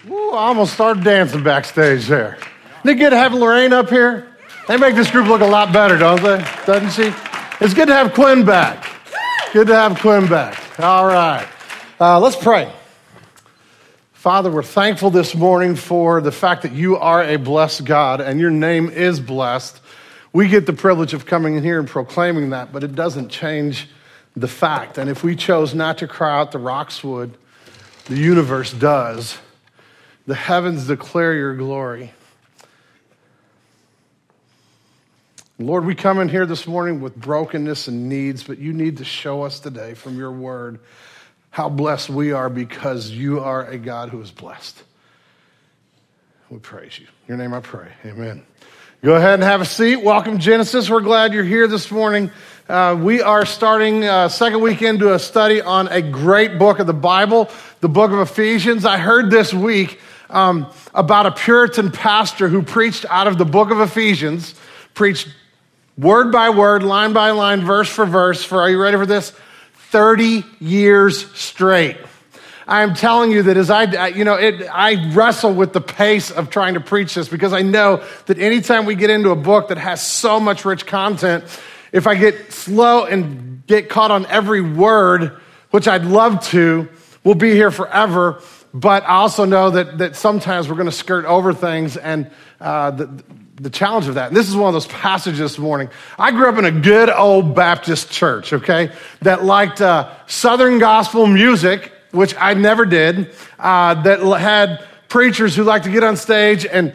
Ooh, I almost started dancing backstage there. Isn't it good to have Lorraine up here? They make this group look a lot better, don't they? Doesn't she? It's good to have Quinn back. Good to have Quinn back. All right. Let's pray. Father, we're thankful this morning for the fact that you are a blessed God and your name is blessed. We get the privilege of coming in here and proclaiming that, but it doesn't change the fact. And if we chose not to cry out, the rocks would. The universe does. The heavens declare your glory. Lord, we come in here this morning with brokenness and needs, but you need to show us today from your word how blessed we are because you are a God who is blessed. We praise you. In your name I pray. Amen. Go ahead and have a seat. Welcome, Genesis. We're glad you're here this morning. We are starting second week into a study on a great book of the Bible, the book of Ephesians. I heard this week about a Puritan pastor who preached out of the book of Ephesians, preached word by word, line by line, verse for verse, are you ready for this? 30 years straight. I am telling you that as I wrestle with the pace of trying to preach this because I know that anytime we get into a book that has so much rich content, if I get slow and get caught on every word, which I'd love to, we'll be here forever. But I also know that sometimes we're going to skirt over things and the challenge of that. And this is one of those passages this morning. I grew up in a good old Baptist church, okay, that liked Southern gospel music, which I never did, that had preachers who liked to get on stage and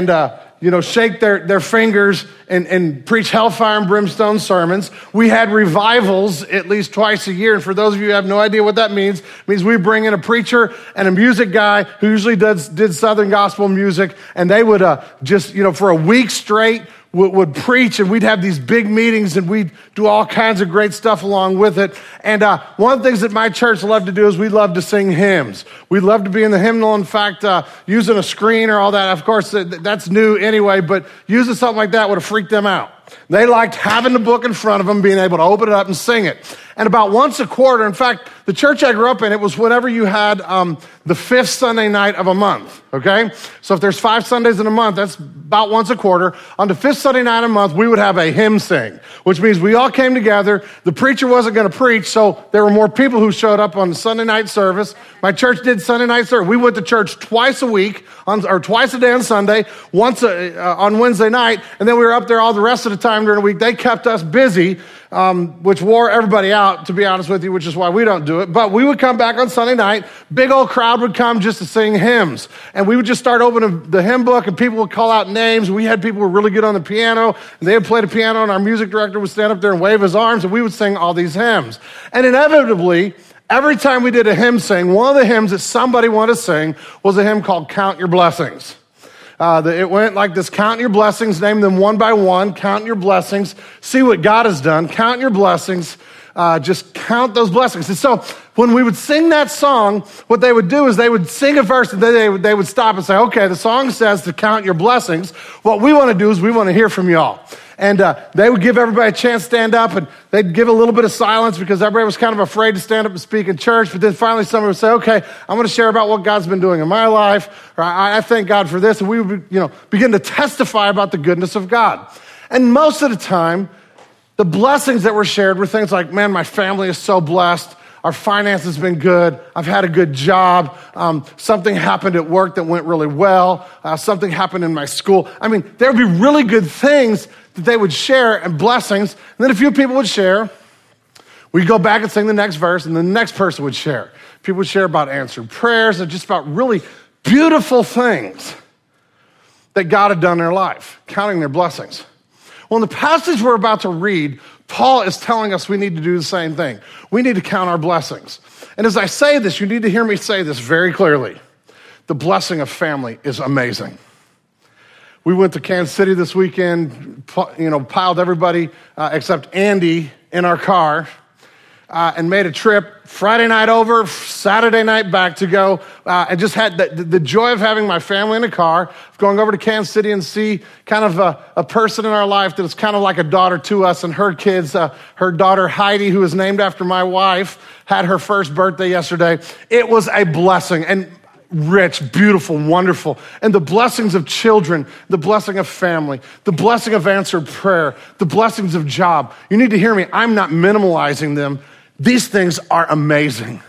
shake their fingers and preach hellfire and brimstone sermons. We had revivals at least twice a year. And for those of you who have no idea what that means, it means we bring in a preacher and a music guy who usually did Southern gospel music. And they would for a week straight would preach, and we'd have these big meetings, and we'd do all kinds of great stuff along with it. And one of the things that my church loved to do is we loved to sing hymns. We loved to be in the hymnal. In fact, using a screen or all that, of course, that's new anyway, but using something like that would have freaked them out. They liked having the book in front of them, being able to open it up and sing it. And about once a quarter, in fact, the church I grew up in, it was whenever you had the fifth Sunday night of a month, okay? So if there's 5 Sundays in a month, that's about once a quarter. On the fifth Sunday night of a month, we would have a hymn sing, which means we all came together. The preacher wasn't going to preach, so there were more people who showed up on the Sunday night service. My church did Sunday night service. We went to church twice a week, or twice a day on Sunday, once on Wednesday night, and then we were up there all the rest of the time during the week. They kept us busy, which wore everybody out, to be honest with you, which is why we don't do it. But we would come back on Sunday night. Big old crowd would come just to sing hymns. And we would just start opening the hymn book, and people would call out names. We had people who were really good on the piano, and they would play the piano, and our music director would stand up there and wave his arms, and we would sing all these hymns. And inevitably, every time we did a hymn sing, one of the hymns that somebody wanted to sing was a hymn called Count Your Blessings. It went like this: count your blessings, name them one by one, count your blessings, see what God has done, count your blessings, just count those blessings. And so when we would sing that song, what they would do is they would sing a verse and then they would stop and say, okay, the song says to count your blessings. What we want to do is we want to hear from y'all. And they would give everybody a chance to stand up, and they'd give a little bit of silence because everybody was kind of afraid to stand up and speak in church. But then finally somebody would say, okay, I'm going to share about what God's been doing in my life, or I thank God for this. And we would begin to testify about the goodness of God. And most of the time, the blessings that were shared were things like, man, my family is so blessed. Our finances have been good. I've had a good job. Something happened at work that went really well. Something happened in my school. I mean, there would be really good things that they would share and blessings. And then a few people would share. We'd go back and sing the next verse, and the next person would share. People would share about answered prayers and just about really beautiful things that God had done in their life, counting their blessings. Well, in the passage we're about to read, Paul is telling us we need to do the same thing. We need to count our blessings. And as I say this, you need to hear me say this very clearly. The blessing of family is amazing. We went to Kansas City this weekend, piled everybody except Andy in our car, and made a trip Friday night over, Saturday night back to go, and just had the joy of having my family in the car, of going over to Kansas City and see kind of a person in our life that is kind of like a daughter to us, and her kids, her daughter Heidi, who is named after my wife, had her first birthday yesterday. It was a blessing. And rich, beautiful, wonderful. And the blessings of children, the blessing of family, the blessing of answered prayer, the blessings of job. You need to hear me. I'm not minimalizing them. These things are amazing.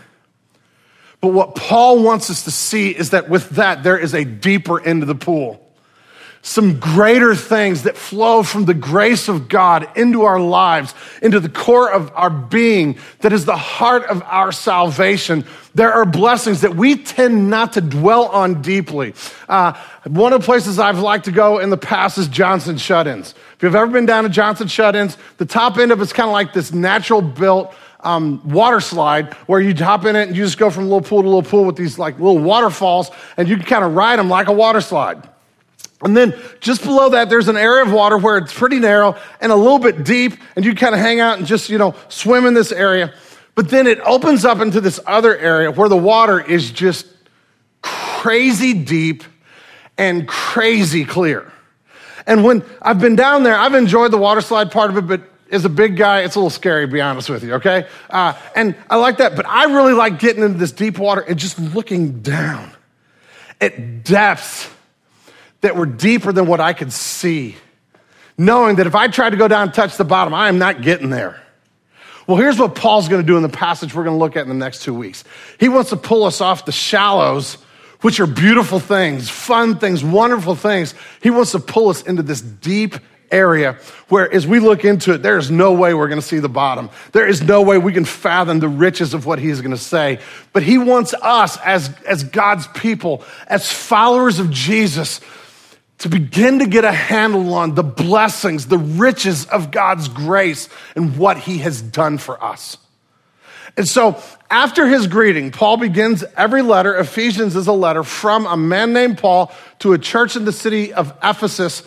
But what Paul wants us to see is that with that, there is a deeper end of the pool. Some greater things that flow from the grace of God into our lives, into the core of our being, that is the heart of our salvation. There are blessings that we tend not to dwell on deeply. One of the places I've liked to go in the past is Johnson Shut-ins. If you've ever been down to Johnson Shut-ins, the top end of it's kind of like this natural built water slide where you hop in it and you just go from little pool to little pool with these like little waterfalls, and you can kind of ride them like a water slide. And then just below that, there's an area of water where it's pretty narrow and a little bit deep, and you kind of hang out and just, swim in this area. But then it opens up into this other area where the water is just crazy deep and crazy clear. And when I've been down there, I've enjoyed the water slide part of it, but as a big guy, it's a little scary, to be honest with you, okay? And I like that, but I really like getting into this deep water and just looking down at depths that were deeper than what I could see, knowing that if I tried to go down and touch the bottom, I am not getting there. Well, here's what Paul's going to do in the passage we're going to look at in the next 2 weeks. He wants to pull us off the shallows, which are beautiful things, fun things, wonderful things. He wants to pull us into this deep area where as we look into it, there is no way we're going to see the bottom. There is no way we can fathom the riches of what he's going to say. But he wants us as God's people, as followers of Jesus, to begin to get a handle on the blessings, the riches of God's grace and what he has done for us. And so after his greeting, Paul begins every letter. Ephesians is a letter from a man named Paul to a church in the city of Ephesus.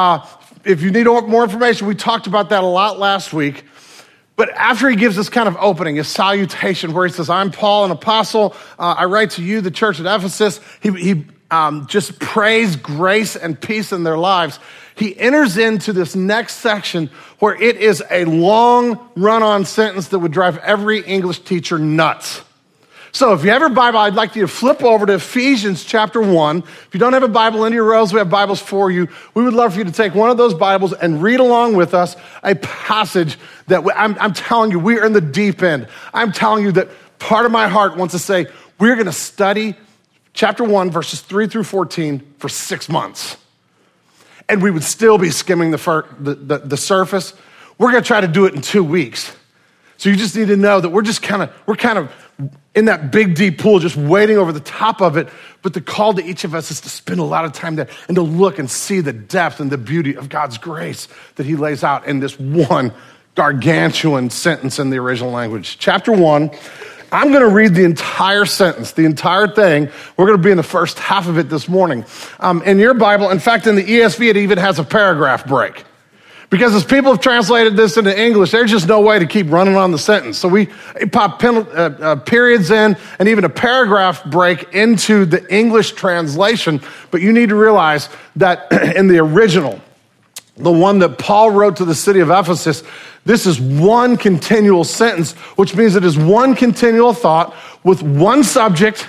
If you need more information, we talked about that a lot last week. But after he gives this kind of opening, his salutation, where he says, I'm Paul, an apostle. I write to you, the church at Ephesus. He just prays grace and peace in their lives. He enters into this next section where it is a long run-on sentence that would drive every English teacher nuts. So if you have your Bible, I'd like you to flip over to Ephesians chapter 1. If you don't have a Bible in your rows, we have Bibles for you. We would love for you to take one of those Bibles and read along with us a passage that I'm telling you, we are in the deep end. I'm telling you that part of my heart wants to say, we're going to study chapter 1, verses 3 through 14 for 6 months. And we would still be skimming the surface. We're going to try to do it in 2 weeks. So you just need to know that we're kind of in that big, deep pool, just waiting over the top of it. But the call to each of us is to spend a lot of time there and to look and see the depth and the beauty of God's grace that he lays out in this one gargantuan sentence in the original language. Chapter 1, I'm going to read the entire sentence, the entire thing. We're going to be in the first half of it this morning. In your Bible, in fact, in the ESV, it even has a paragraph break. Because as people have translated this into English, there's just no way to keep running on the sentence. So we pop periods in and even a paragraph break into the English translation. But you need to realize that in the original, the one that Paul wrote to the city of Ephesus, this is one continual sentence, which means it is one continual thought with one subject,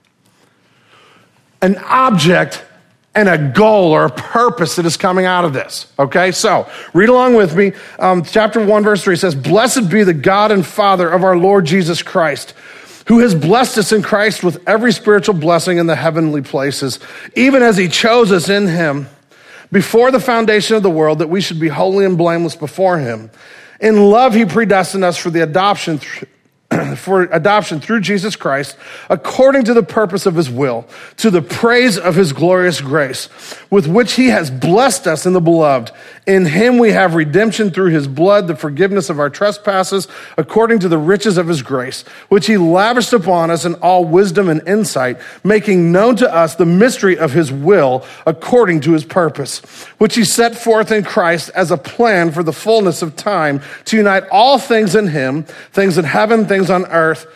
an object, and a goal or a purpose that is coming out of this. Okay, so read along with me. Chapter 1, verse 3 says, Blessed be the God and Father of our Lord Jesus Christ, who has blessed us in Christ with every spiritual blessing in the heavenly places, even as he chose us in him before the foundation of the world, that we should be holy and blameless before him. In love, he predestined us for the adoption through Jesus Christ, according to the purpose of his will, to the praise of his glorious grace, with which he has blessed us in the beloved. In him we have redemption through his blood, the forgiveness of our trespasses, according to the riches of his grace, which he lavished upon us in all wisdom and insight, making known to us the mystery of his will, according to his purpose, which he set forth in Christ as a plan for the fullness of time, to unite all things in him, things in heaven, things on earth.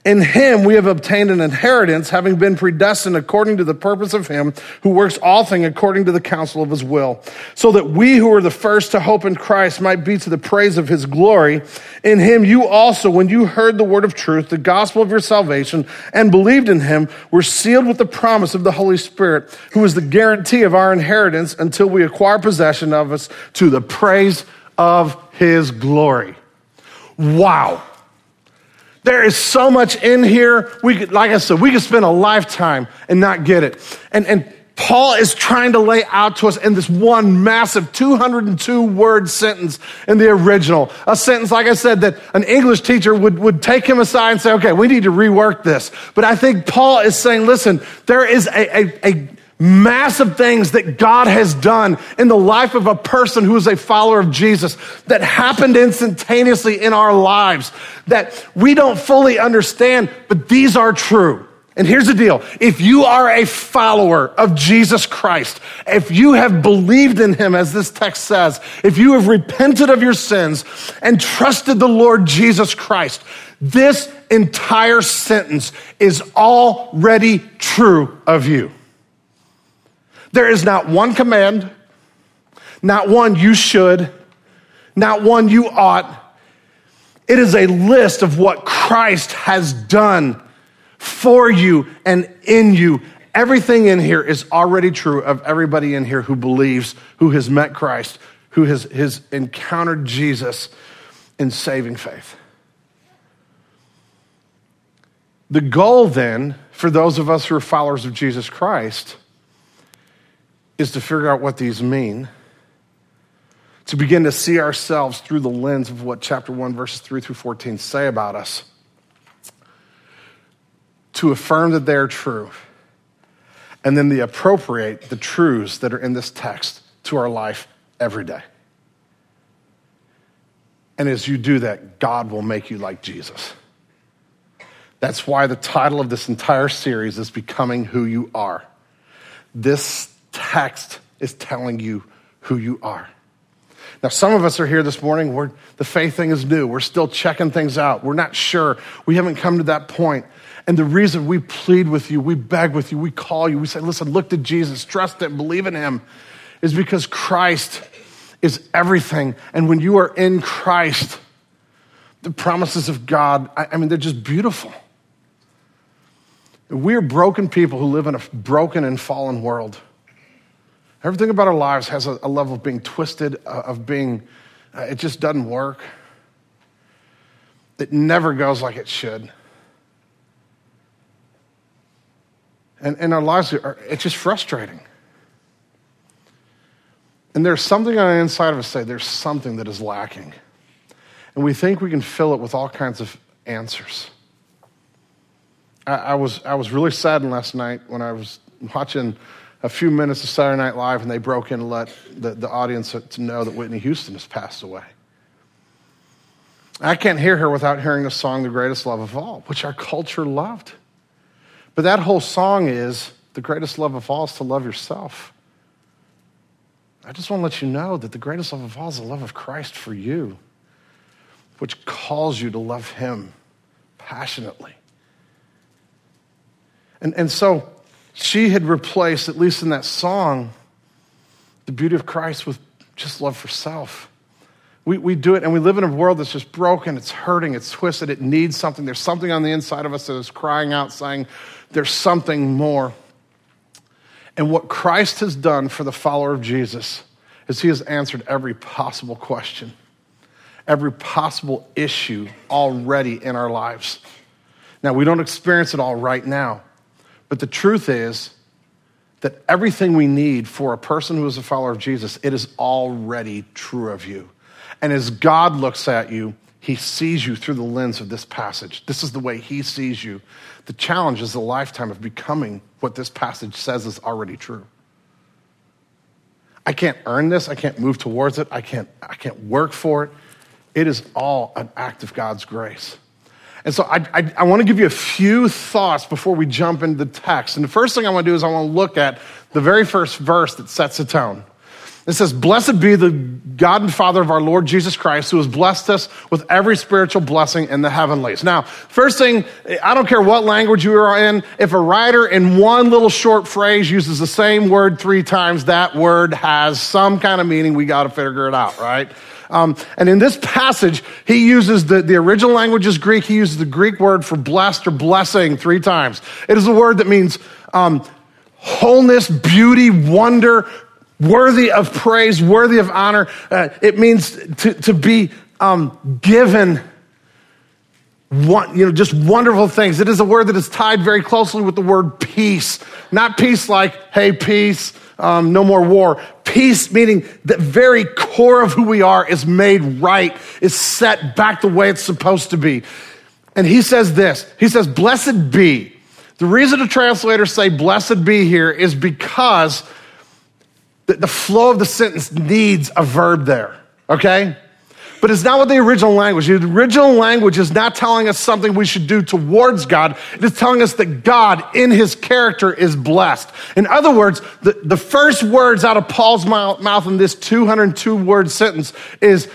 In him we have obtained an inheritance, having been predestined according to the purpose of him who works all things according to the counsel of his will, so that we who were the first to hope in Christ might be to the praise of his glory. In him you also, when you heard the word of truth, the gospel of your salvation, and believed in him, were sealed with the promise of the Holy Spirit, who is the guarantee of our inheritance until we acquire possession of us to the praise of his glory. Wow. There is so much in here. Like I said, we could spend a lifetime and not get it. And Paul is trying to lay out to us in this one massive 202-word sentence in the original. A sentence, like I said, that an English teacher would take him aside and say, okay, we need to rework this. But I think Paul is saying, listen, there is a massive things that God has done in the life of a person who is a follower of Jesus that happened instantaneously in our lives that we don't fully understand, but these are true. And here's the deal. If you are a follower of Jesus Christ, if you have believed in him, as this text says, if you have repented of your sins and trusted the Lord Jesus Christ, this entire sentence is already true of you. There is not one command, not one you should, not one you ought. It is a list of what Christ has done for you and in you. Everything in here is already true of everybody in here who believes, who has met Christ, who has encountered Jesus in saving faith. The goal then, for those of us who are followers of Jesus Christ, is to figure out what these mean, to begin to see ourselves through the lens of what chapter 1, verses 3 through 14 say about us, to affirm that they're true, and then to appropriate the truths that are in this text to our life every day. And as you do that, God will make you like Jesus. That's why the title of this entire series is Becoming Who You Are. This text is telling you who you are. Now, some of us are here this morning where the faith thing is new. We're still checking things out. We're not sure. We haven't come to that point. And the reason we plead with you, we beg with you, we call you, we say, listen, look to Jesus, trust him, believe in him, is because Christ is everything. And when you are in Christ, the promises of God, I mean, they're just beautiful. We're broken people who live in a broken and fallen world. Everything about our lives has a level of being twisted, of being, it just doesn't work. It never goes like it should. And our lives, it's just frustrating. And there's something on the inside of us say, there's something that is lacking. And we think we can fill it with all kinds of answers. I was really saddened last night when I was watching a few minutes of Saturday Night Live and they broke in and let the audience to know that Whitney Houston has passed away. I can't hear her without hearing the song, The Greatest Love of All, which our culture loved. But that whole song is, the greatest love of all is to love yourself. I just want to let you know that the greatest love of all is the love of Christ for you, which calls you to love him passionately. And so she had replaced, at least in that song, the beauty of Christ with just love for self. We do it, and we live in a world that's just broken, it's hurting, it's twisted, it needs something. There's something on the inside of us that is crying out, saying, there's something more. And what Christ has done for the follower of Jesus is he has answered every possible question, every possible issue already in our lives. Now, we don't experience it all right now, but the truth is that everything we need for a person who is a follower of Jesus, it is already true of you. And as God looks at you, he sees you through the lens of this passage. This is the way he sees you. The challenge is a lifetime of becoming what this passage says is already true. I can't earn this. I can't move towards it. I can't work for it. It is all an act of God's grace. And so I want to give you a few thoughts before we jump into the text. And the first thing I want to do is I want to look at the very first verse that sets the tone. It says, blessed be the God and Father of our Lord Jesus Christ, who has blessed us with every spiritual blessing in the heavenlies. Now, first thing, I don't care what language you are in, if a writer in one little short phrase uses the same word 3 times, that word has some kind of meaning. We got to figure it out, right? And in this passage, he uses the original language is Greek. He uses the Greek word for blessed or blessing 3 times. It is a word that means wholeness, beauty, wonder, worthy of praise, worthy of honor. It means to be given just wonderful things. It is a word that is tied very closely with the word peace. Not peace like, hey, peace, no more war. Peace meaning the very core of who we are is made right, is set back the way it's supposed to be. And he says this, he says, blessed be. The reason the translators say blessed be here is because the flow of the sentence needs a verb there, okay? But it's not what the original language. The original language is not telling us something we should do towards God. It is telling us that God in his character is blessed. In other words, the first words out of Paul's mouth in this 202-word sentence is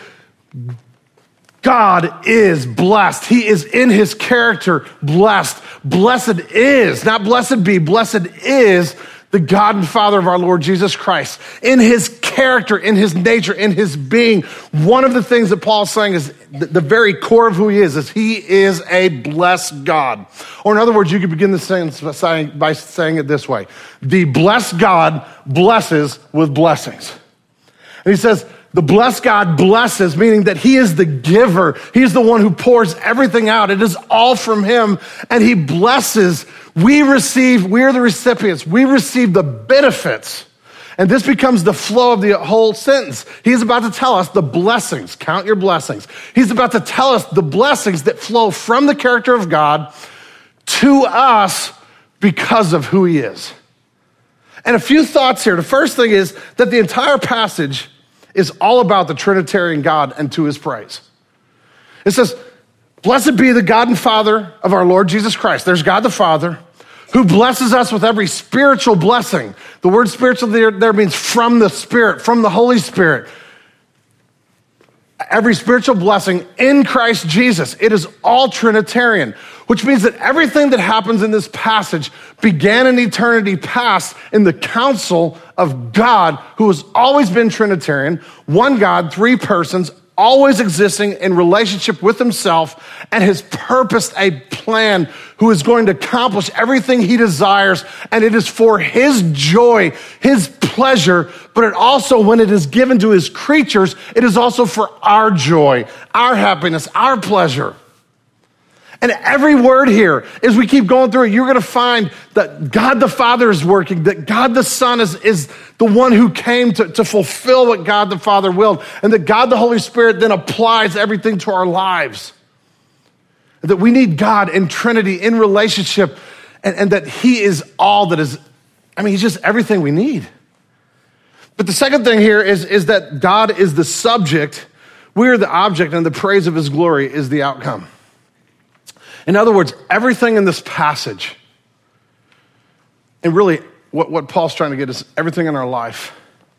God is blessed. He is in his character blessed. Blessed is, not blessed be, blessed is the God and Father of our Lord Jesus Christ. In his character, in his nature, in his being, one of the things that Paul's saying is the very core of who he is he is a blessed God. Or in other words, you could begin the sentence by saying it this way. The blessed God blesses with blessings. And he says, the blessed God blesses, meaning that he is the giver. He's the one who pours everything out. It is all from him, and he blesses. We are the recipients. We receive the benefits. And this becomes the flow of the whole sentence. He's about to tell us the blessings. Count your blessings. He's about to tell us the blessings that flow from the character of God to us because of who he is. And a few thoughts here. The first thing is that the entire passage is all about the Trinitarian God and to his praise. It says, blessed be the God and Father of our Lord Jesus Christ. There's God the Father who blesses us with every spiritual blessing. The word spiritual there means from the Spirit, from the Holy Spirit. Every spiritual blessing in Christ Jesus. It is all Trinitarian, which means that everything that happens in this passage began in eternity past in the counsel of God, who has always been Trinitarian, one God, 3 persons, always existing in relationship with himself, and has purposed a plan who is going to accomplish everything he desires, and it is for his joy, his pleasure, but it also, when it is given to his creatures, it is also for our joy, our happiness, our pleasure. And every word here, as we keep going through it, you're going to find that God the Father is working, that God the Son is the one who came to fulfill what God the Father willed, and that God the Holy Spirit then applies everything to our lives. That we need God in Trinity, in relationship, and that he is all that is, he's just everything we need. But the second thing here is that God is the subject, we are the object, and the praise of his glory is the outcome. In other words, everything in this passage, and really what Paul's trying to get is everything in our life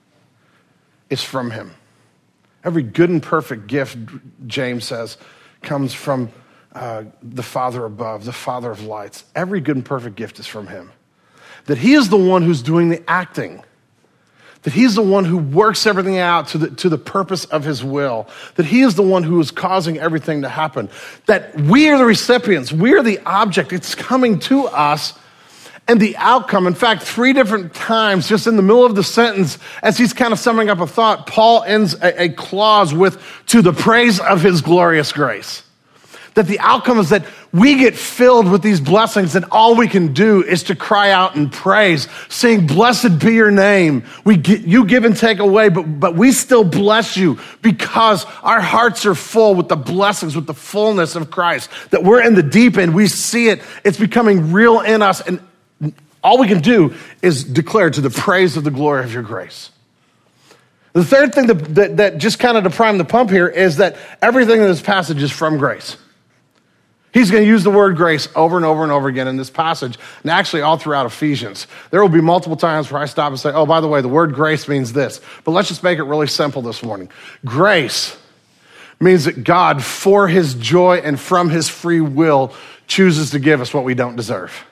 is from him. Every good and perfect gift, James says, comes from the Father above, the Father of lights. Every good and perfect gift is from him. That he is the one who's doing the acting. That he's the one who works everything out to the purpose of his will. That he is the one who is causing everything to happen. That we are the recipients. We are the object. It's coming to us. And the outcome, in fact, 3 different times, just in the middle of the sentence, as he's kind of summing up a thought, Paul ends a clause with, to the praise of his glorious grace. That the outcome is that we get filled with these blessings, and all we can do is to cry out and praise, saying, blessed be your name. You give and take away, but we still bless you because our hearts are full with the blessings, with the fullness of Christ. That we're in the deep end, we see it, it's becoming real in us, and all we can do is declare to the praise of the glory of your grace. The third thing that just kind of to prime the pump here is that everything in this passage is from grace. He's going to use the word grace over and over and over again in this passage, and actually all throughout Ephesians. There will be multiple times where I stop and say, oh, by the way, the word grace means this. But let's just make it really simple this morning. Grace means that God, for his joy and from his free will, chooses to give us what we don't deserve.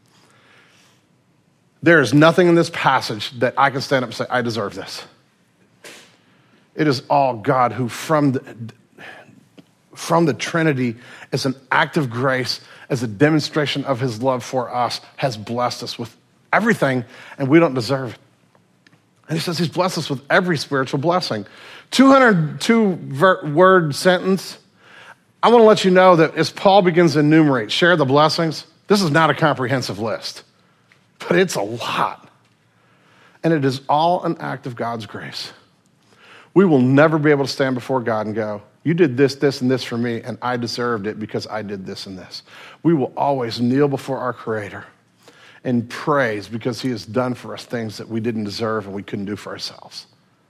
There is nothing in this passage that I can stand up and say, I deserve this. It is all God who from the Trinity, as an act of grace, as a demonstration of his love for us, has blessed us with everything, and we don't deserve it. And he says he's blessed us with every spiritual blessing. 202-word sentence. I want to let you know that as Paul begins to enumerate, share the blessings, this is not a comprehensive list, but it's a lot. And it is all an act of God's grace. We will never be able to stand before God and go, you did this, this, and this for me, and I deserved it because I did this and this. We will always kneel before our Creator and praise because he has done for us things that we didn't deserve and we couldn't do for ourselves.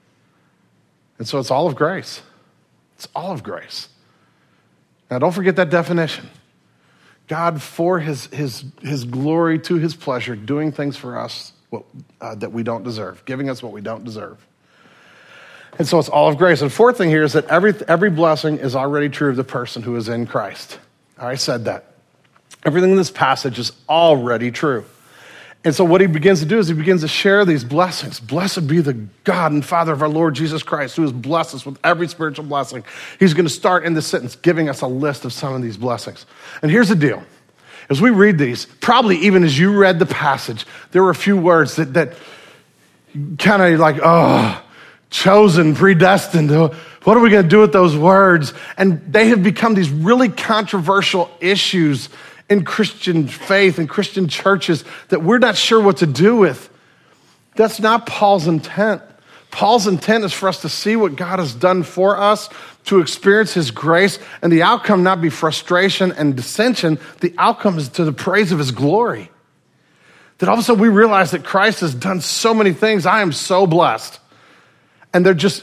And so it's all of grace. It's all of grace. Now, don't forget that definition. God, for his glory, to his pleasure, doing things for us that we don't deserve, giving us what we don't deserve. And so it's all of grace. And fourth thing here is that every blessing is already true of the person who is in Christ. I said that. Everything in this passage is already true. And so what he begins to do is he begins to share these blessings. Blessed be the God and Father of our Lord Jesus Christ, who has blessed us with every spiritual blessing. He's going to start in this sentence giving us a list of some of these blessings. And here's the deal. As we read these, probably even as you read the passage, there were a few words that kind of like, oh, chosen, predestined. What are we going to do with those words? And they have become these really controversial issues in Christian faith and Christian churches that we're not sure what to do with. That's not Paul's intent. Paul's intent is for us to see what God has done for us, to experience his grace, and the outcome not be frustration and dissension. The outcome is to the praise of his glory. That all of a sudden we realize that Christ has done so many things. I am so blessed. And they're just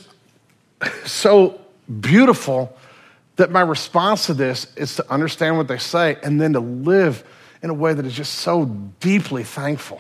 so beautiful that my response to this is to understand what they say and then to live in a way that is just so deeply thankful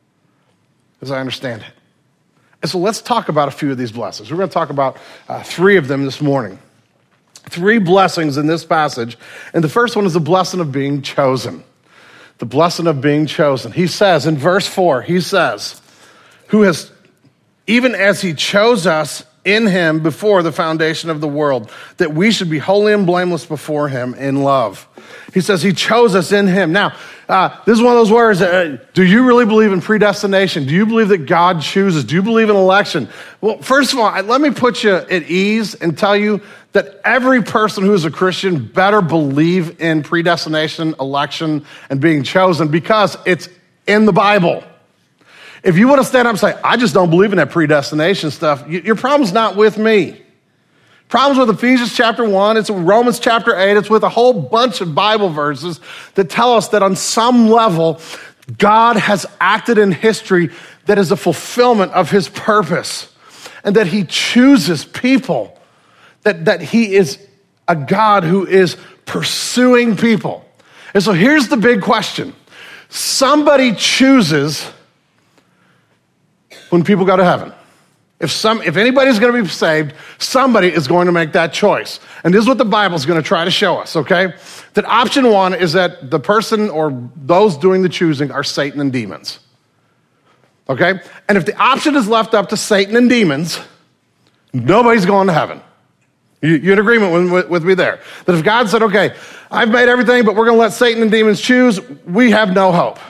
as I understand it. And so let's talk about a few of these blessings. We're going to talk about three of them this morning. Three blessings in this passage. And the first one is the blessing of being chosen. The blessing of being chosen. He says in verse 4, he says, who has, even as he chose us in him before the foundation of the world, that we should be holy and blameless before him in love. He says he chose us in him. Now, this is one of those words, do you really believe in predestination? Do you believe that God chooses? Do you believe in election? Well, first of all, let me put you at ease and tell you that every person who is a Christian better believe in predestination, election, and being chosen because it's in the Bible. If you want to stand up and say, I just don't believe in that predestination stuff, your problem's not with me. Problems with Ephesians chapter 1, it's with Romans chapter 8, it's with a whole bunch of Bible verses that tell us that on some level, God has acted in history that is a fulfillment of his purpose and that he chooses people, that he is a God who is pursuing people. And so here's the big question. Somebody chooses when people go to heaven. If anybody's going to be saved, somebody is going to make that choice. And this is what the Bible's going to try to show us, okay? That option one is that the person or those doing the choosing are Satan and demons. Okay? And if the option is left up to Satan and demons, nobody's going to heaven. You in agreement with me there? That if God said, okay, I've made everything, but we're going to let Satan and demons choose, we have no hope.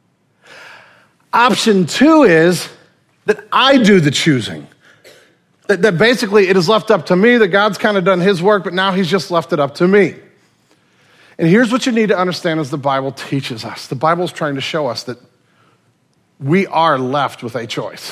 Option two is that I do the choosing. That basically it is left up to me, that God's kind of done his work, but now he's just left it up to me. And here's what you need to understand as the Bible teaches us. The Bible's trying to show us that we are left with a choice.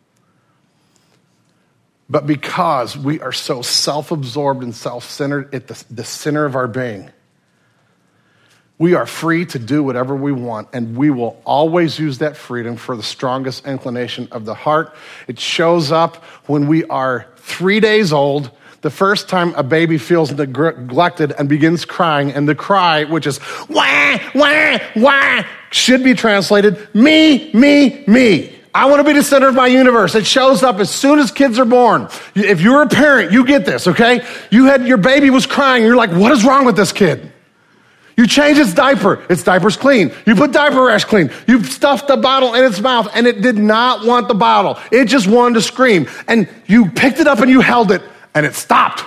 But because we are so self-absorbed and self-centered at the center of our being, we are free to do whatever we want, and we will always use that freedom for the strongest inclination of the heart. It shows up when we are 3 days old. the first time a baby feels neglected and begins crying, and the cry, which is wah, wah, wah, should be translated me, me, me. I want to be the center of my universe. It shows up as soon as kids are born. If you're a parent, you get this, okay? Your baby was crying. You're like, what is wrong with this kid? You change its diaper's clean. You put diaper rash clean. You stuffed the bottle in its mouth, and it did not want the bottle. It just wanted to scream. And you picked it up and you held it, and it stopped.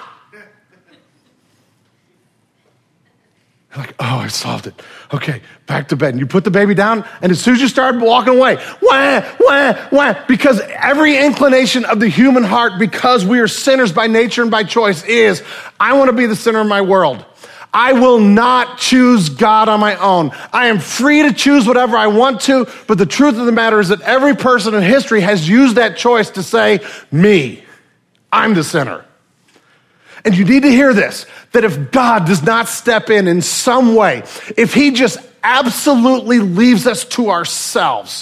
You're like, oh, I solved it. Okay, back to bed. And you put the baby down, and as soon as you start walking away, wah, wah, wah, because every inclination of the human heart, because we are sinners by nature and by choice, is, I want to be the center of my world. I will not choose God on my own. I am free to choose whatever I want to, but the truth of the matter is that every person in history has used that choice to say, me, I'm the sinner. And you need to hear this, that if God does not step in some way, if he just absolutely leaves us to ourselves,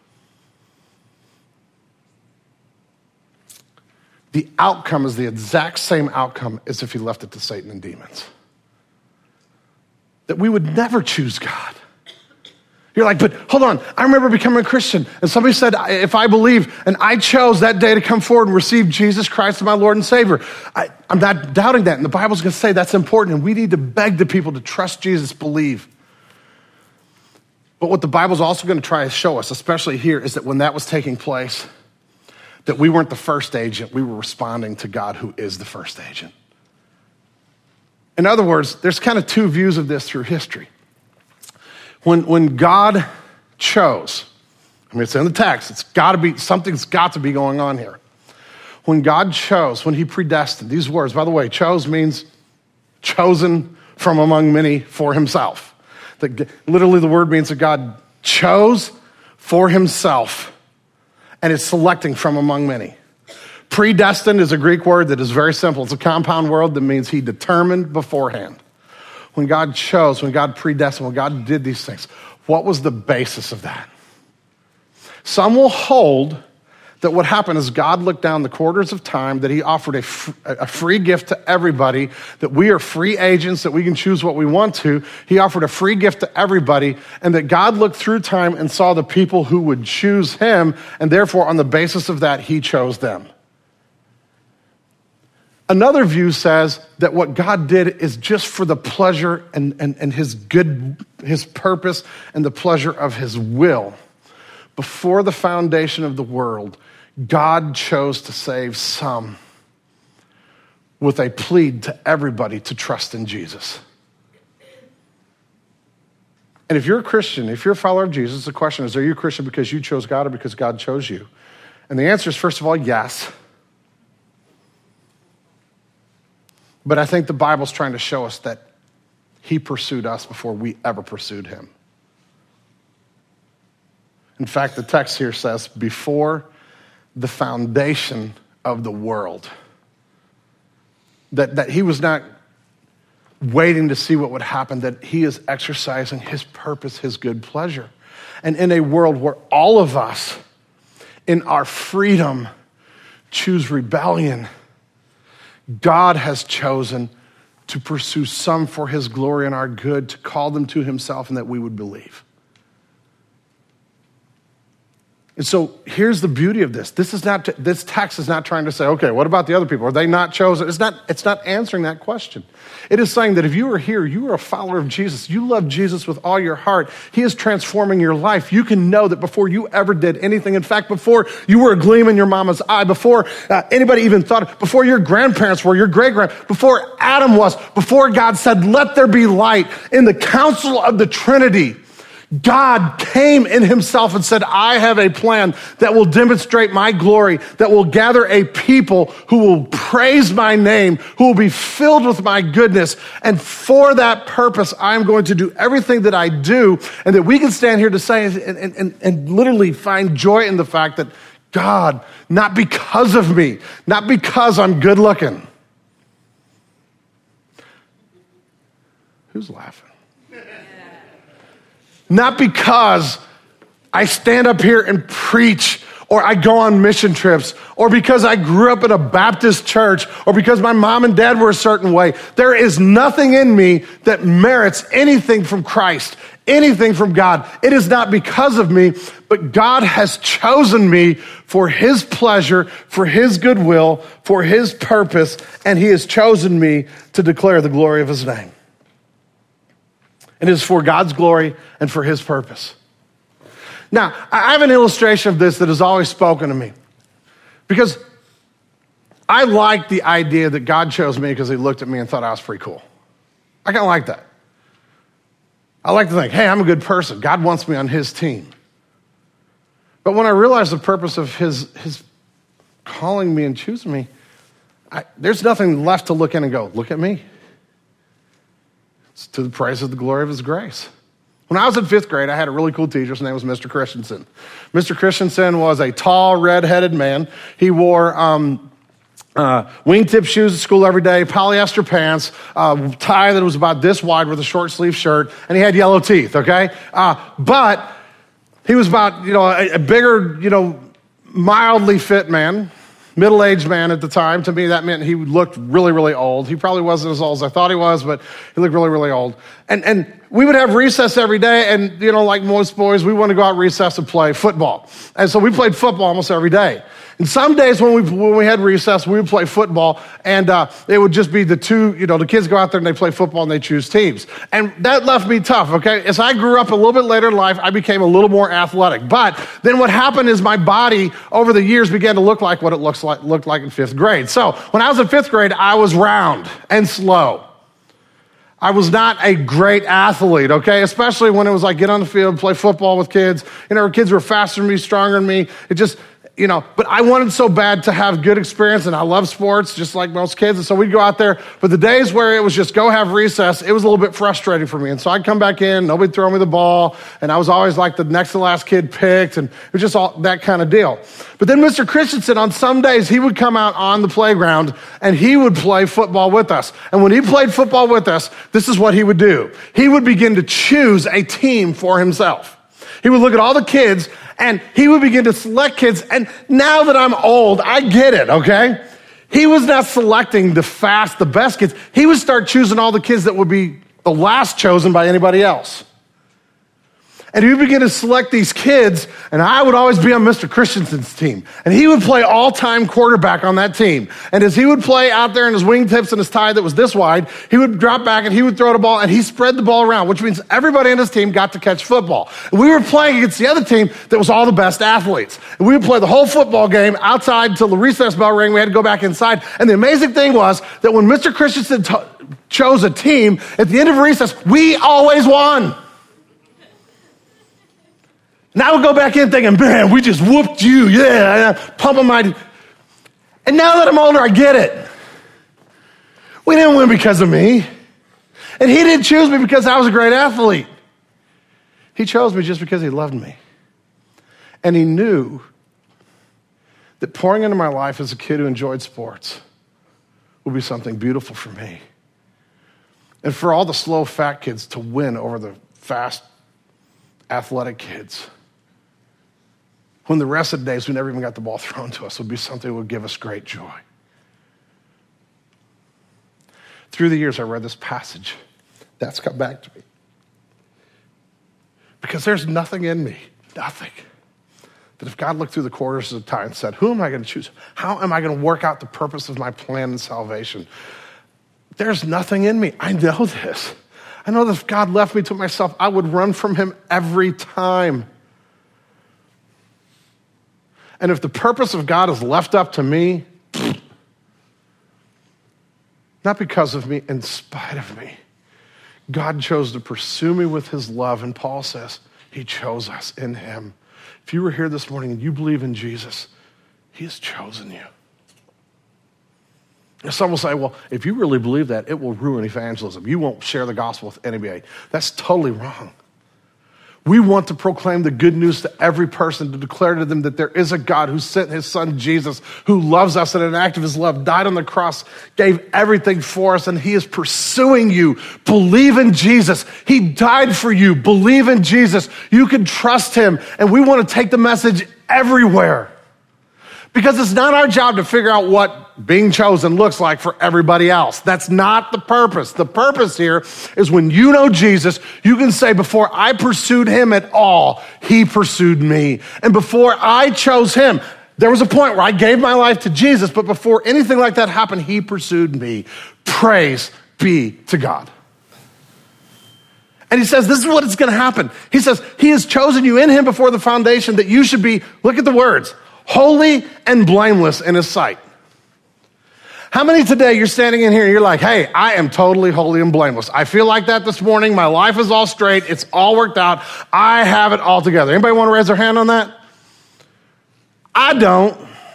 the outcome is the exact same outcome as if he left it to Satan and demons. That we would never choose God. You're like, but hold on, I remember becoming a Christian, and somebody said, if I believe, and I chose that day to come forward and receive Jesus Christ as my Lord and Savior. I'm not doubting that, and the Bible's gonna say that's important, and we need to beg the people to trust Jesus, believe. But what the Bible's also gonna try to show us, especially here, is that when that was taking place, that we weren't the first agent, we were responding to God who is the first agent. In other words, there's kind of two views of this through history. When God chose, it's in the text, something's got to be going on here. When God chose, when he predestined, these words, by the way, chose means chosen from among many for himself. Literally the word means that God chose for himself and is selecting from among many. Predestined is a Greek word that is very simple. It's a compound word that means he determined beforehand. When God chose, when God predestined, when God did these things, what was the basis of that? Some will hold that what happened is God looked down the quarters of time, that he offered a free gift to everybody, that we are free agents, that we can choose what we want to. He offered a free gift to everybody, and that God looked through time and saw the people who would choose him, and therefore on the basis of that, he chose them. Another view says that what God did is just for the pleasure and his purpose and the pleasure of his will. Before the foundation of the world, God chose to save some with a plea to everybody to trust in Jesus. And if you're a Christian, if you're a follower of Jesus, the question is, are you a Christian because you chose God or because God chose you? And the answer is, first of all, yes. But I think the Bible's trying to show us that he pursued us before we ever pursued him. In fact, the text here says, before the foundation of the world, that he was not waiting to see what would happen, that he is exercising his purpose, his good pleasure. And in a world where all of us, in our freedom, choose rebellion, God has chosen to pursue some for his glory and our good, to call them to himself, and that we would believe. And so here's the beauty of this. This text is not trying to say, okay, what about the other people? Are they not chosen? It's not answering that question. It is saying that if you are here, you are a follower of Jesus. You love Jesus with all your heart. He is transforming your life. You can know that before you ever did anything, in fact, before you were a gleam in your mama's eye, before anybody even thought, before your grandparents were, your great-grandparents, before Adam was, before God said, let there be light, in the council of the Trinity, God came in himself and said, I have a plan that will demonstrate my glory, that will gather a people who will praise my name, who will be filled with my goodness. And for that purpose, I'm going to do everything that I do, and that we can stand here to say and literally find joy in the fact that God, not because of me, not because I'm good looking. Who's laughing? Not because I stand up here and preach, or I go on mission trips, or because I grew up in a Baptist church, or because my mom and dad were a certain way. There is nothing in me that merits anything from Christ, anything from God. It is not because of me, but God has chosen me for his pleasure, for his goodwill, for his purpose, and he has chosen me to declare the glory of his name. It is for God's glory and for his purpose. Now, I have an illustration of this that has always spoken to me, because I like the idea that God chose me because he looked at me and thought I was pretty cool. I kind of like that. I like to think, hey, I'm a good person. God wants me on his team. But when I realized the purpose of his calling me and choosing me, there's nothing left to look in and go, look at me. It's to the praise of the glory of his grace. When I was in 5th grade, I had a really cool teacher. His name was Mr. Christensen. Mr. Christensen was a tall, red-headed man. He wore wingtip shoes at school every day, polyester pants, a tie that was about this wide with a short-sleeve shirt, and he had yellow teeth, okay? But he was about, a bigger, mildly fit man, middle-aged man at the time. To me, that meant he looked really, really old. He probably wasn't as old as I thought he was, but he looked really, really old. And we would have recess every day, and, like most boys, we wanted to go out recess and play football. And so we played football almost every day. And some days when we had recess, we would play football, and it would just be the kids go out there and they play football and they choose teams. And that left me tough, okay? As I grew up a little bit later in life, I became a little more athletic. But then what happened is my body over the years began to look like what it looked like in 5th grade. So when I was in 5th grade, I was round and slow. I was not a great athlete, okay? Especially when it was like get on the field, play football with kids. Kids were faster than me, stronger than me. It just, but I wanted so bad to have good experience, and I love sports just like most kids. And so we'd go out there. But the days where it was just go have recess, it was a little bit frustrating for me. And so I'd come back in, nobody'd throw me the ball, and I was always like the next to last kid picked, and it was just all that kind of deal. But then Mr. Christensen, on some days, he would come out on the playground, and he would play football with us. And when he played football with us, this is what he would do. He would begin to choose a team for himself. He would look at all the kids, and he would begin to select kids. And now that I'm old, I get it, okay? He was not selecting the best kids. He would start choosing all the kids that would be the last chosen by anybody else. And he would begin to select these kids, and I would always be on Mr. Christensen's team. And he would play all-time quarterback on that team. And as he would play out there in his wingtips and his tie that was this wide, he would drop back and he would throw the ball, and he spread the ball around, which means everybody on his team got to catch football. And we were playing against the other team that was all the best athletes. And we would play the whole football game outside until the recess bell rang. We had to go back inside. And the amazing thing was that when Mr. Christensen chose a team, at the end of recess, we always won. And I would go back in thinking, man, we just whooped you. Yeah, pumping my... And now that I'm older, I get it. We didn't win because of me. And he didn't choose me because I was a great athlete. He chose me just because he loved me. And he knew that pouring into my life as a kid who enjoyed sports would be something beautiful for me. And for all the slow, fat kids to win over the fast, athletic kids. When the rest of the days we never even got the ball thrown to us would be something that would give us great joy. Through the years, I read this passage. That's come back to me. Because there's nothing in me, nothing, that if God looked through the quarters of time and said, who am I going to choose? How am I going to work out the purpose of my plan and salvation? There's nothing in me. I know this. I know that if God left me to myself, I would run from him every time. And if the purpose of God is left up to me, not because of me, in spite of me, God chose to pursue me with his love. And Paul says he chose us in him. If you were here this morning and you believe in Jesus, he has chosen you. And some will say, well, if you really believe that, it will ruin evangelism. You won't share the gospel with anybody. That's totally wrong. We want to proclaim the good news to every person, to declare to them that there is a God who sent his son Jesus, who loves us, and in an act of his love died on the cross, gave everything for us, and he is pursuing you. Believe in Jesus. He died for you. Believe in Jesus. You can trust him, and we want to take the message everywhere. Because it's not our job to figure out what being chosen looks like for everybody else. That's not the purpose. The purpose here is when you know Jesus, you can say, before I pursued him at all, he pursued me. And before I chose him, there was a point where I gave my life to Jesus, but before anything like that happened, he pursued me. Praise be to God. And he says, this is what is going to happen. He says, he has chosen you in him before the foundation that you should be, look at the words, holy and blameless in his sight. How many today you're standing in here and you're like, hey, I am totally holy and blameless. I feel like that this morning. My life is all straight. It's all worked out. I have it all together. Anybody want to raise their hand on that? I don't.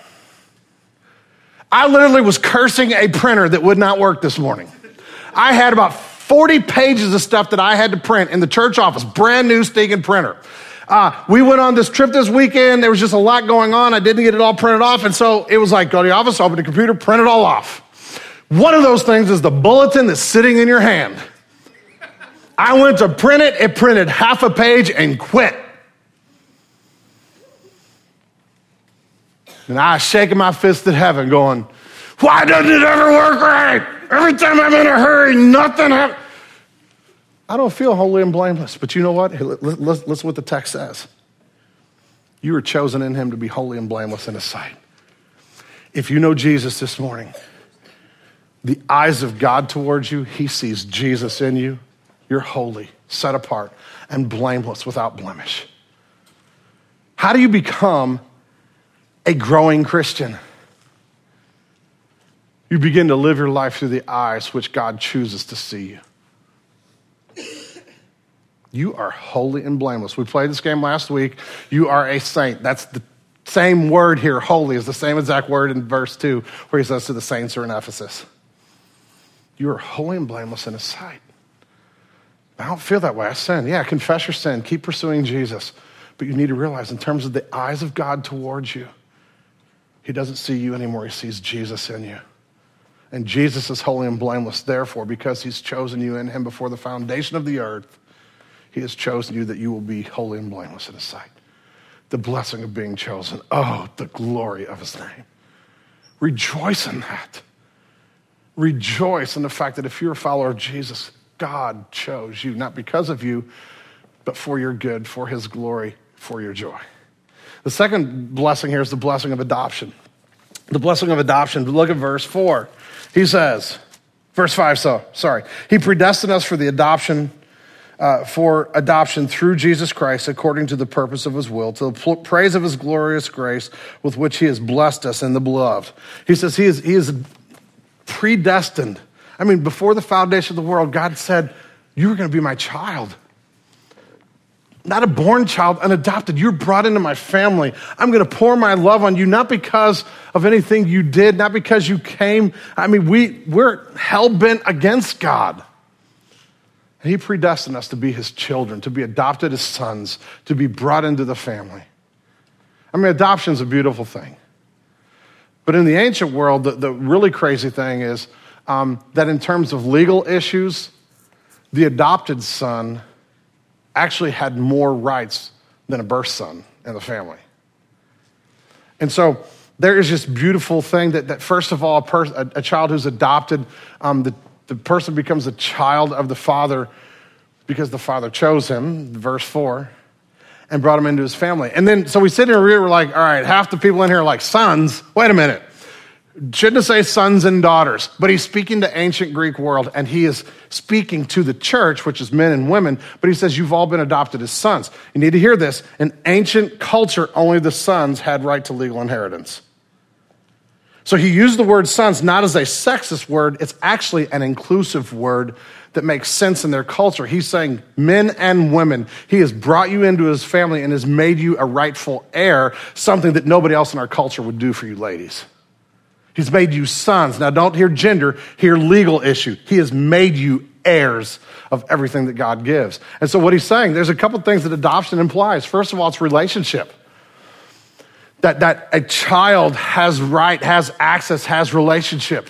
I literally was cursing a printer that would not work this morning. I had about 40 pages of stuff that I had to print in the church office, brand new stinking printer. We went on this trip this weekend. There was just a lot going on. I didn't get it all printed off. And so it was like, go to the office, open the computer, print it all off. One of those things is the bulletin that's sitting in your hand. I went to print it. It printed half a page and quit. And I was shaking my fist at heaven going, why doesn't it ever work right? Every time I'm in a hurry, nothing happens. I don't feel holy and blameless, but you know what? Listen what the text says. You were chosen in him to be holy and blameless in his sight. If you know Jesus this morning, the eyes of God towards you, he sees Jesus in you. You're holy, set apart, and blameless without blemish. How do you become a growing Christian? You begin to live your life through the eyes which God chooses to see you. You are holy and blameless. We played this game last week. You are a saint. That's the same word here, holy, is the same exact word in verse 2 where he says to the saints who are in Ephesus. You are holy and blameless in his sight. I don't feel that way. I sin. Yeah, confess your sin. Keep pursuing Jesus. But you need to realize in terms of the eyes of God towards you, he doesn't see you anymore. He sees Jesus in you. And Jesus is holy and blameless. Therefore, because he's chosen you in him before the foundation of the earth, he has chosen you that you will be holy and blameless in his sight. The blessing of being chosen. Oh, the glory of his name. Rejoice in that. Rejoice in the fact that if you're a follower of Jesus, God chose you, not because of you, but for your good, for his glory, for your joy. The second blessing here is the blessing of adoption. The blessing of adoption. Look at verse 4. He says, verse 5, sorry. He predestined us for the adoption through Jesus Christ according to the purpose of his will, to the praise of his glorious grace with which he has blessed us in the beloved. He says he is predestined. I mean, before the foundation of the world, God said, you were going to be my child. Not a born child, an adopted. You're brought into my family. I'm going to pour my love on you, not because of anything you did, not because you came. I mean, we're hell-bent against God. And he predestined us to be his children, to be adopted as sons, to be brought into the family. I mean, adoption is a beautiful thing. But in the ancient world, the really crazy thing is that in terms of legal issues, the adopted son actually had more rights than a birth son in the family. And so there is this beautiful thing that first of all, a child who's adopted, the person becomes a child of the father because the father chose him, verse 4, and brought him into his family. And then, so we sit here and we're like, all right, half the people in here are like, sons? Wait a minute. Shouldn't it say sons and daughters? But he's speaking to ancient Greek world, and he is speaking to the church, which is men and women, but he says, you've all been adopted as sons. You need to hear this. In ancient culture, only the sons had right to legal inheritance. So he used the word sons not as a sexist word. It's actually an inclusive word that makes sense in their culture. He's saying men and women. He has brought you into his family and has made you a rightful heir, something that nobody else in our culture would do for you ladies. He's made you sons. Now don't hear gender, hear legal issue. He has made you heirs of everything that God gives. And so what he's saying, there's a couple things that adoption implies. First of all, it's relationship. That a child has right, has access, has relationship.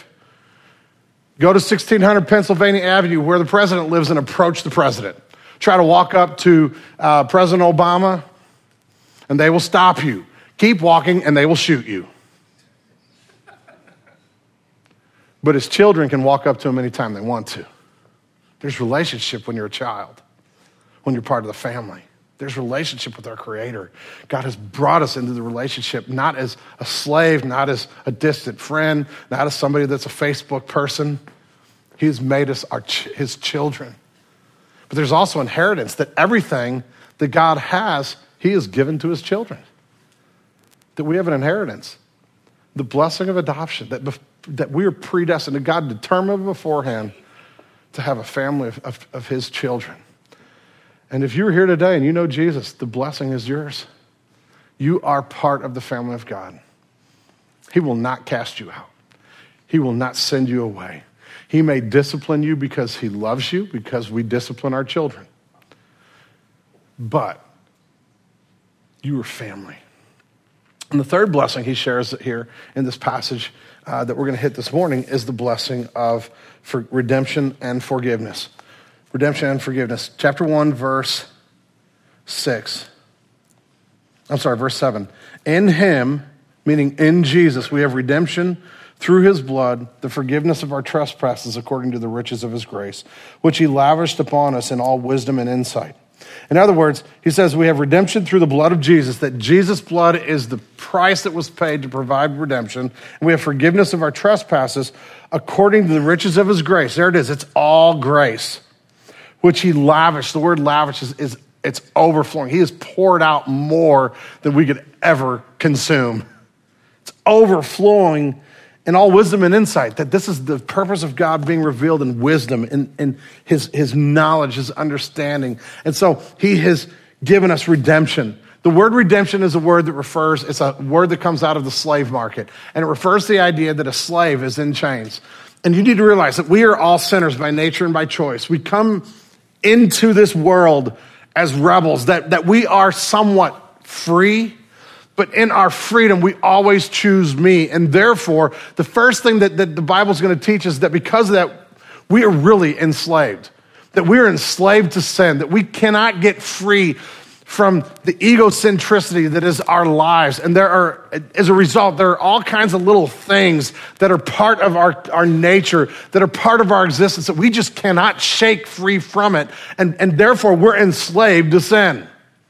Go to 1600 Pennsylvania Avenue where the president lives and approach the president. Try to walk up to President Obama and they will stop you. Keep walking and they will shoot you. but his children can walk up to him anytime they want to. There's relationship when you're a child, when you're part of the family. There's relationship with our Creator. God has brought us into the relationship, not as a slave, not as a distant friend, not as somebody that's a Facebook person. He has made us his children. But there's also inheritance, that everything that God has, he has given to his children. That we have an inheritance. The blessing of adoption, that we are predestined, that God determined beforehand to have a family of his children. And if you're here today and you know Jesus, the blessing is yours. You are part of the family of God. He will not cast you out. He will not send you away. He may discipline you because he loves you, because we discipline our children. But you are family. And the third blessing he shares here in this passage that we're going to hit this morning is the blessing of redemption and forgiveness. Redemption and forgiveness. Chapter 1, verse 7. In him, meaning in Jesus, we have redemption through his blood, the forgiveness of our trespasses according to the riches of his grace, which he lavished upon us in all wisdom and insight. In other words, he says we have redemption through the blood of Jesus, that Jesus' blood is the price that was paid to provide redemption. And we have forgiveness of our trespasses according to the riches of his grace. There it is. It's all grace, which he lavished. The word lavish is it's overflowing. He has poured out more than we could ever consume. It's overflowing in all wisdom and insight, that this is the purpose of God being revealed in wisdom, in his knowledge, his understanding. And so he has given us redemption. The word redemption is a word that it's a word that comes out of the slave market. And it refers to the idea that a slave is in chains. And you need to realize that we are all sinners by nature and by choice. We come into this world as rebels, that we are somewhat free, but in our freedom, we always choose me. And therefore, the first thing that the Bible's going to teach is that because of that, we are really enslaved. That we are enslaved to sin. That we cannot get free from the egocentricity that is our lives. And as a result, there are all kinds of little things that are part of our nature, that are part of our existence, that we just cannot shake free from it. And therefore, we're enslaved to sin.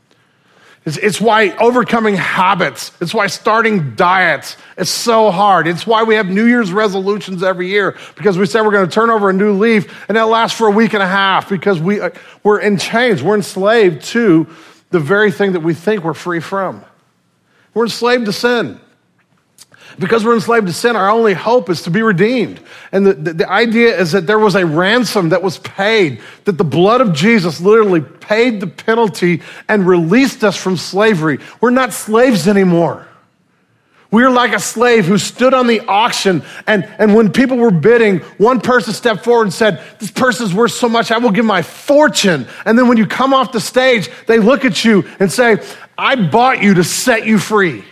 It's why overcoming habits, it's why starting diets is so hard. It's why we have New Year's resolutions every year, because we say we're going to turn over a new leaf, and that lasts for a week and a half because we're in chains. We're enslaved to the very thing that we think we're free from. We're enslaved to sin. Because we're enslaved to sin, our only hope is to be redeemed. And the idea is that there was a ransom that was paid, that the blood of Jesus literally paid the penalty and released us from slavery. We're not slaves anymore. We're like a slave who stood on the auction, and when people were bidding, one person stepped forward and said, "This person's worth so much, I will give my fortune." And then when you come off the stage, they look at you and say, "I bought you to set you free."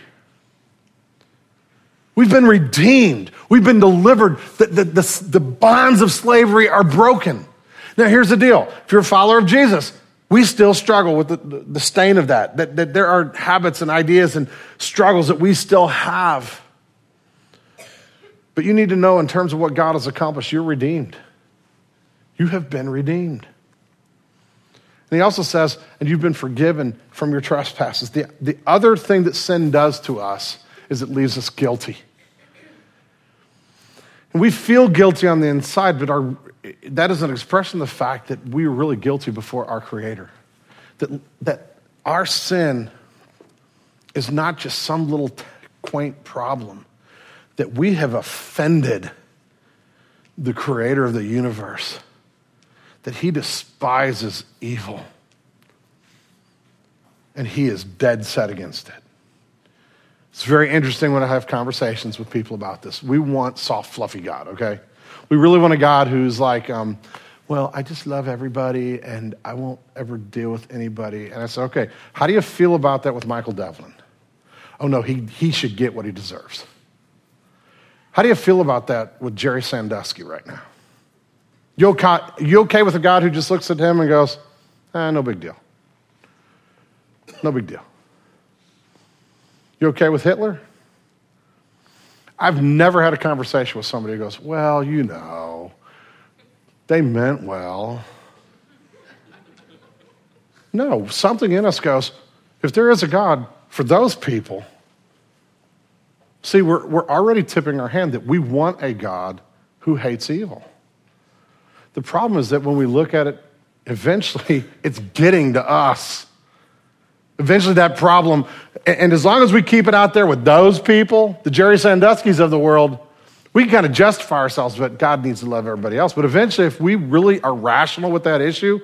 We've been redeemed. We've been delivered. The bonds of slavery are broken. Now, here's the deal. If you're a follower of Jesus, we still struggle with the stain of that there are habits and ideas and struggles that we still have. But you need to know, in terms of what God has accomplished, you're redeemed. You have been redeemed. And he also says, and you've been forgiven from your trespasses. The other thing that sin does to us is it leaves us guilty. And we feel guilty on the inside, but that is an expression of the fact that we are really guilty before our Creator. That our sin is not just some little quaint problem, that we have offended the Creator of the universe, that he despises evil, and he is dead set against it. It's very interesting when I have conversations with people about this. We want soft, fluffy God, okay? We really want a God who's like, well, I just love everybody and I won't ever deal with anybody. And I say, okay, how do you feel about that with Michael Devlin? Oh no, he should get what he deserves. How do you feel about that with Jerry Sandusky right now? You okay with a God who just looks at him and goes, no big deal. No big deal. You okay with Hitler? I've never had a conversation with somebody who goes, well, they meant well. No, something in us goes, if there is a God for those people, see, we're already tipping our hand that we want a God who hates evil. The problem is that when we look at it, eventually it's getting to us. Eventually that problem, and as long as we keep it out there with those people, the Jerry Sandusky's of the world, we can kind of justify ourselves, but God needs to love everybody else. But eventually, if we really are rational with that issue,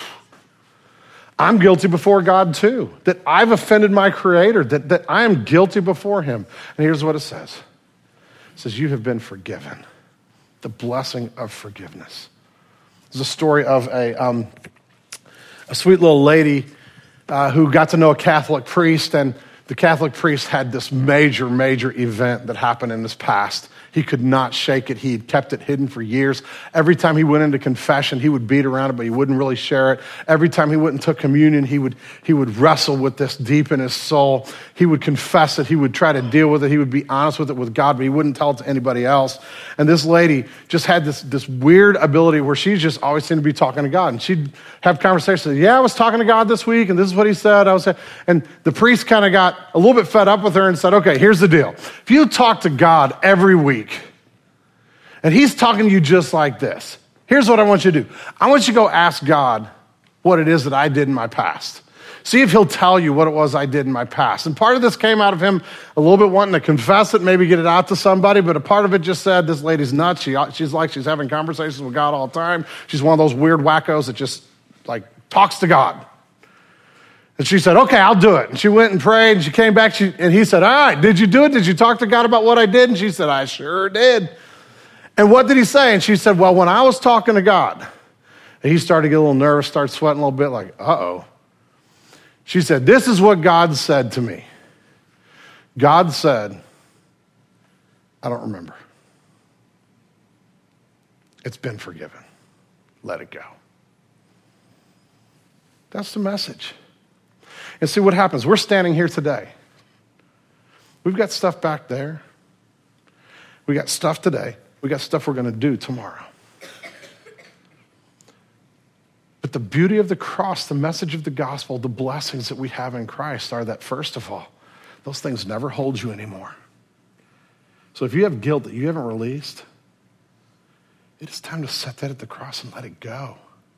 I'm guilty before God too, that I've offended my Creator, that I am guilty before Him. And here's what it says. It says, you have been forgiven. The blessing of forgiveness. There's a story of a sweet little lady who got to know a Catholic priest, and the Catholic priest had this major, major event that happened in his past. He could not shake it. He had kept it hidden for years. Every time he went into confession, he would beat around it, but he wouldn't really share it. Every time he went and took communion, he would wrestle with this deep in his soul. He would confess it. He would try to deal with it. He would be honest with it with God, but he wouldn't tell it to anybody else. And this lady just had this weird ability where she just always seemed to be talking to God. And she'd have conversations. Yeah, I was talking to God this week, and this is what he said. And the priest kind of got a little bit fed up with her and said, okay, here's the deal. If you talk to God every week, and he's talking to you just like this, here's what I want you to do. I want you to go ask God what it is that I did in my past. See if he'll tell you what it was I did in my past. And part of this came out of him a little bit wanting to confess it, maybe get it out to somebody, but a part of it just said, this lady's nuts. She's having conversations with God all the time. She's one of those weird wackos that just talks to God. And she said, okay, I'll do it. And she went and prayed, and she came back, and he said, all right, did you do it? Did you talk to God about what I did? And she said, I sure did. And what did he say? And she said, well, when I was talking to God, and he started to get a little nervous, started sweating a little bit, like, uh-oh. She said, this is what God said to me. God said, I don't remember. It's been forgiven. Let it go. That's the message. And see what happens. We're standing here today. We've got stuff back there. We got stuff today. We got stuff we're going to do tomorrow. But the beauty of the cross, the message of the gospel, the blessings that we have in Christ are that, first of all, those things never hold you anymore. So if you have guilt that you haven't released, it is time to set that at the cross and let it go.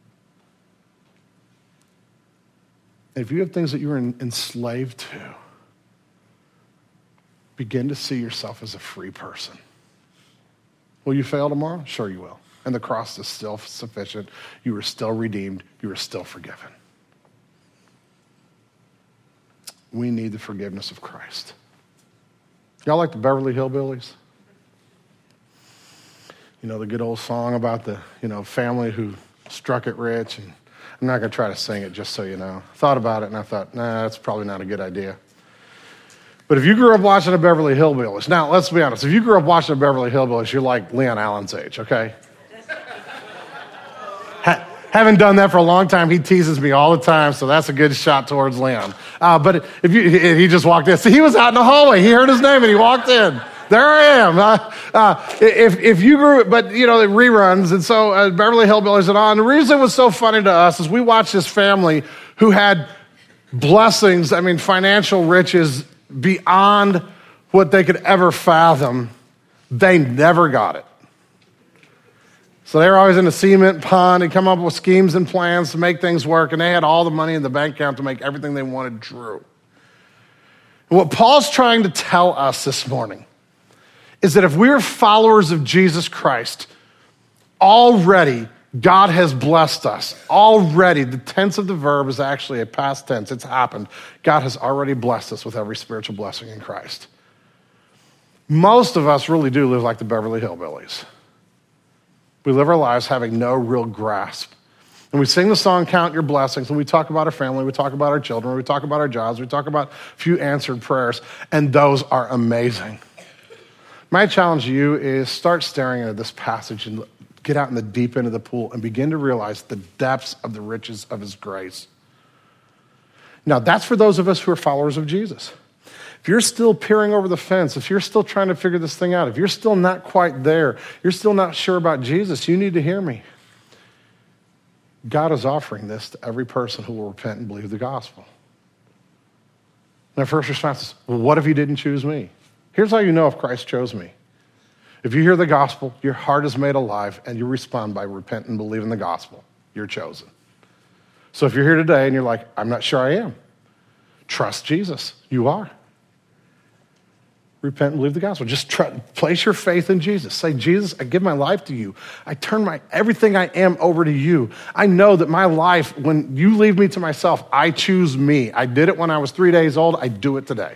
And if you have things that you're enslaved to, begin to see yourself as a free person. Will you fail tomorrow? Sure you will. And the cross is still sufficient. You are still redeemed. You are still forgiven. We need the forgiveness of Christ. Y'all like the Beverly Hillbillies? You know, the good old song about the, family who struck it rich. And I'm not going to try to sing it, just so you know. I thought about it, and I thought, nah, that's probably not a good idea. But if you grew up watching the Beverly Hillbillies, now let's be honest, if you grew up watching the Beverly Hillbillies, you're like Leon Allen's age, okay? Haven't done that for a long time. He teases me all the time, so that's a good shot towards Leon. But he just walked in. See, he was out in the hallway. He heard his name, and he walked in. There I am. If you grew up, but the reruns, and so Beverly Hillbillies and all. And the reason it was so funny to us is we watched this family who had blessings, financial riches beyond what they could ever fathom. They never got it. So they were always in a cement pond and come up with schemes and plans to make things work, and they had all the money in the bank account to make everything they wanted true. And what Paul's trying to tell us this morning is that if we're followers of Jesus Christ, already God has blessed us. Already, the tense of the verb is actually a past tense. It's happened. God has already blessed us with every spiritual blessing in Christ. Most of us really do live like the Beverly Hillbillies. We live our lives having no real grasp. And we sing the song, Count Your Blessings, and we talk about our family, we talk about our children, we talk about our jobs, we talk about a few answered prayers, and those are amazing. My challenge to you is start staring at this passage and get out in the deep end of the pool and begin to realize the depths of the riches of his grace. Now, that's for those of us who are followers of Jesus. If you're still peering over the fence, if you're still trying to figure this thing out, if you're still not quite there, you're still not sure about Jesus, you need to hear me. God is offering this to every person who will repent and believe the gospel. And our first response is, well, what if you didn't choose me? Here's how you know if Christ chose me. If you hear the gospel, your heart is made alive, and you respond by repent and believe in the gospel. You're chosen. So if you're here today and you're like, I'm not sure I am, trust Jesus. You are. Repent and believe the gospel. Just place your faith in Jesus. Say, Jesus, I give my life to you. I turn everything I am over to you. I know that my life, when you leave me to myself, I choose me. I did it when I was 3 days old. I do it today.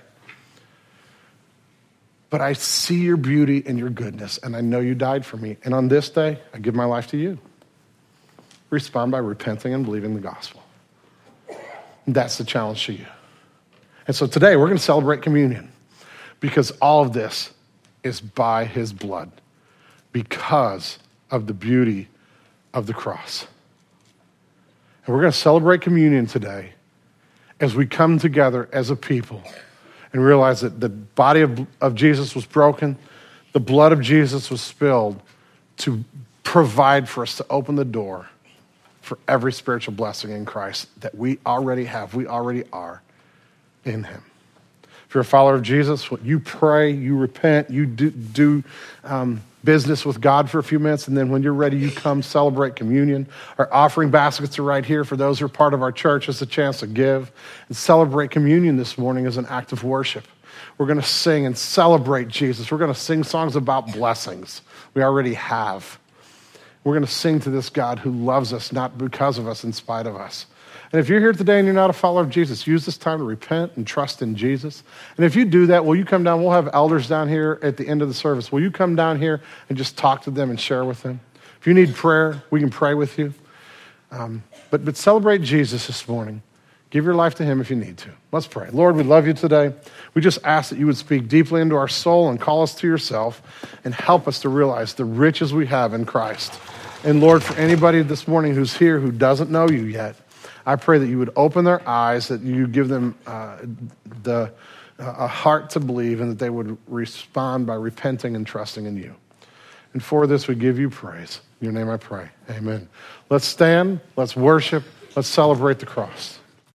But I see your beauty and your goodness, and I know you died for me. And on this day, I give my life to you. Respond by repenting and believing the gospel. And that's the challenge to you. And so today, we're going to celebrate communion. Because all of this is by his blood, because of the beauty of the cross. And we're going to celebrate communion today as we come together as a people and realize that the body of Jesus was broken, the blood of Jesus was spilled to provide for us, to open the door for every spiritual blessing in Christ that we already have, we already are in him. If you're a follower of Jesus, you pray, you repent, you do business with God for a few minutes, and then when you're ready, you come celebrate communion. Our offering baskets are right here for those who are part of our church. It's a chance to give and celebrate communion this morning as an act of worship. We're going to sing and celebrate Jesus. We're going to sing songs about blessings we already have. We're going to sing to this God who loves us, not because of us, in spite of us. And if you're here today and you're not a follower of Jesus, use this time to repent and trust in Jesus. And if you do that, will you come down? We'll have elders down here at the end of the service. Will you come down here and just talk to them and share with them? If you need prayer, we can pray with you. But celebrate Jesus this morning. Give your life to him if you need to. Let's pray. Lord, we love you today. We just ask that you would speak deeply into our soul and call us to yourself and help us to realize the riches we have in Christ. And Lord, for anybody this morning who's here who doesn't know you yet, I pray that you would open their eyes, that you give them a heart to believe, and that they would respond by repenting and trusting in you. And for this, we give you praise. In your name I pray. Amen. Let's stand. Let's worship. Let's celebrate the cross.